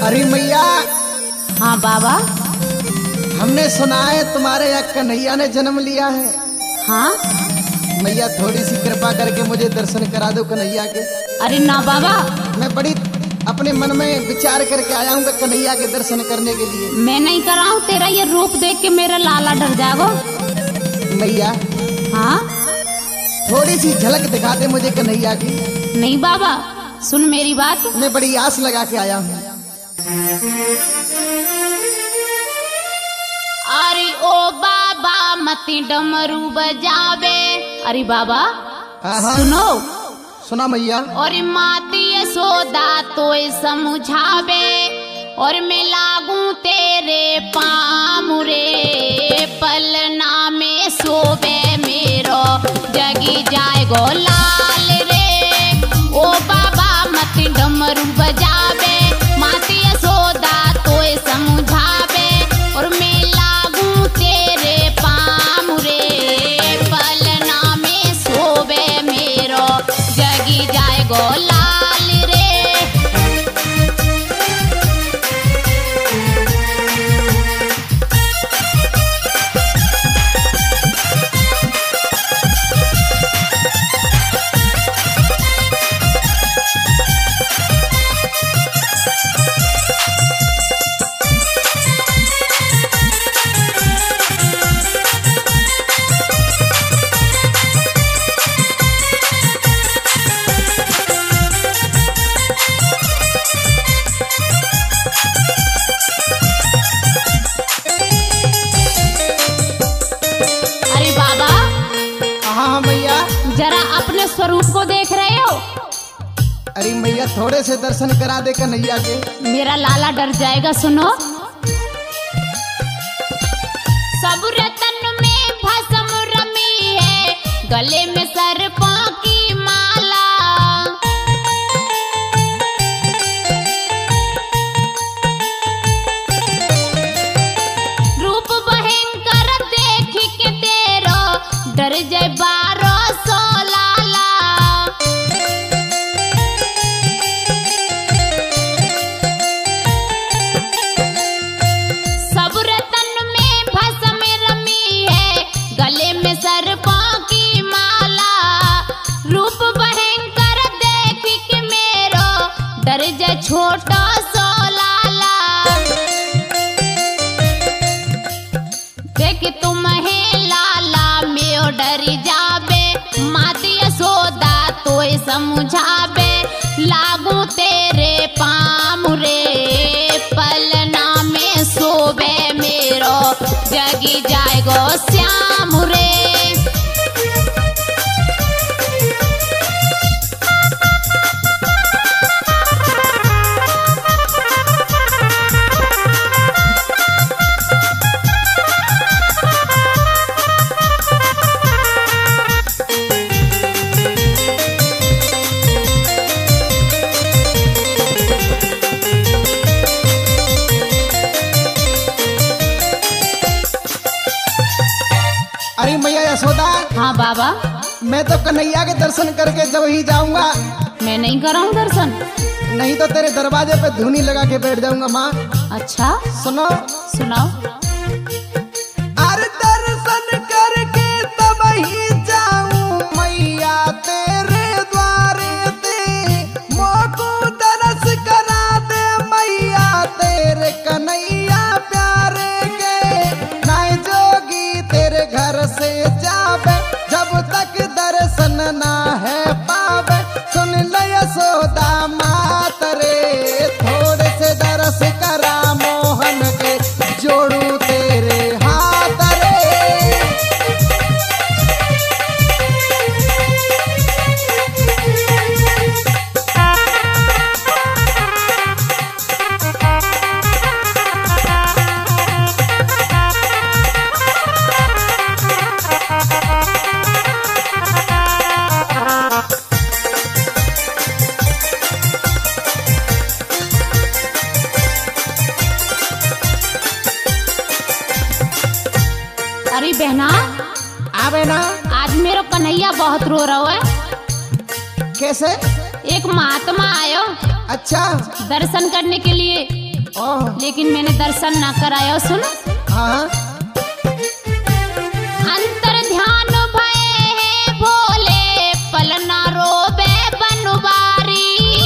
अरे मैया, हाँ बाबा। हमने सुना है तुम्हारे यहाँ कन्हैया ने जन्म लिया है। हाँ मैया थोड़ी सी कृपा करके मुझे दर्शन करा दो कन्हैया के। अरे ना बाबा, मैं बड़ी अपने मन में विचार करके आया हूँ कन्हैया के दर्शन करने के लिए। मैं नहीं कराऊं, तेरा ये रूप देख के मेरा लाला डर जागो। मैया हाँ थोड़ी सी झलक दिखा दे मुझे कन्हैया की। नहीं बाबा, सुन मेरी बात। मैं बड़ी आस लगा के आया हूँ। अरे ओ बाबा मती डमरू बजावे। अरे बाबा हाँ। सुनो। सुना मैया। और माती यशोदा तो समझावे, और मैं लागू तेरे पामुरे पलना में सोवे मेरो जगी जाए गो लाल रे। ओ बाबा मत डमरू बजावे, माती यशोदा तो समझावे, और मैं लागू तेरे पामुरे पलना में सोवे मेरो जगी जाए गो लाल रे। अरे बाबा, हाँ मैया। जरा अपने स्वरूप को देख रहे हो? अरे मैया थोड़े से दर्शन करा दे कन्हैया के। मेरा लाला डर जाएगा। सुनो। सब रतन में भस्म रमी है, गले में सर्पों की माला। रूप भयंकर देख के तेरो डर जाए 1200 लाला। सब रतन में भस्म रमी है, गले में सर्पों की माला। रूप भयंकर देख के मेरो डर जाए छोटा सो लाला। देख तुम्हें लाला में डर जाबे, माती यशोदा तो समझाबे, लागू तेरे पामुरे पलना में सोबे मेरो जगी जाएगो श्याम रे। अरे मैया यशोदा, हाँ बाबा। मैं तो कन्हैया के दर्शन करके जब ही जाऊंगा। मैं नहीं कराऊं दर्शन? नहीं तो तेरे दरवाजे पे धूनी लगा के बैठ जाऊंगा माँ। अच्छा सुनो। सुनाओ। अरे दर्शन करके तब ही जाऊं मैया तेरे द्वारे ते, मोको दरस करा दे मैया तेरे कन्हैया प्यारे के। नाई जोगी तेरे घर से जावे, जब तक दर्शन ना है पावे। सुन ले यशोदा मात रे, थोड़े से दर्श करा मोहन के, जोड़ू तेरे हाथ रे। अरे बहना, आवे ना। आज मेरा कन्हैया बहुत रो रहा है। कैसे? एक महात्मा आयो अच्छा दर्शन करने के लिए। लेकिन मैंने दर्शन ना कराया। सुन हाँ अंतर ध्यान भये है भोले पलना रोबे बनवारी।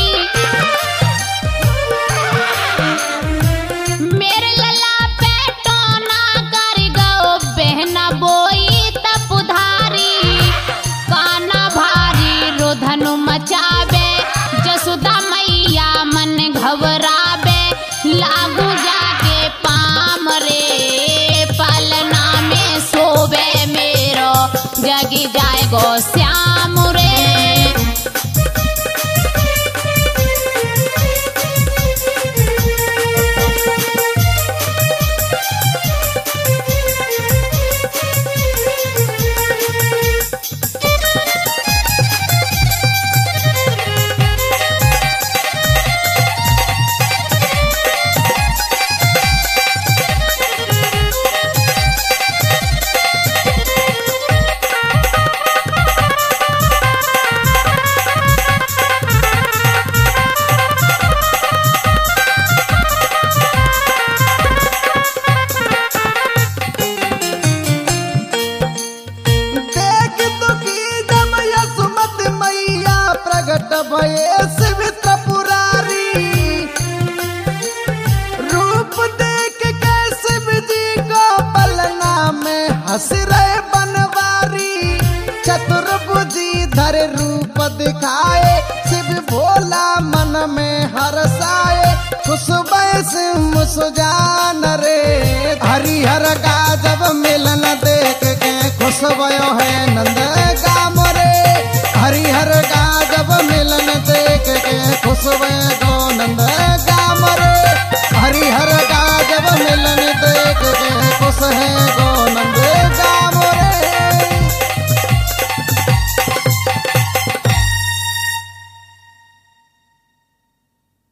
मेरे लला पे टोना कर गो बहना बोई तपुधारी। काना भारी रोधनु मचावे जसुदा मैया मन घबरावे। लागू जाके पाम रे पलना में सोवे मेरो जगी जाए गो श्याम रे। देख दुखी जब यसुमत मैया प्रगट भये शिव त्रिपुरारी। रूप देख के शिव जी को पलना में हंस रहे बनवारी। चतुर्भुजी धर रूप दिखाए शिव भोला मन में हर्षाए। खुशबैस मुसुजान रे हरिहर का जब मिलन देख के खुश भयो है नंद गाम रे। हरिहर का जब मिलन देख के खुश भयो नंद गाम रे। हरिहर का जब मिलन देख के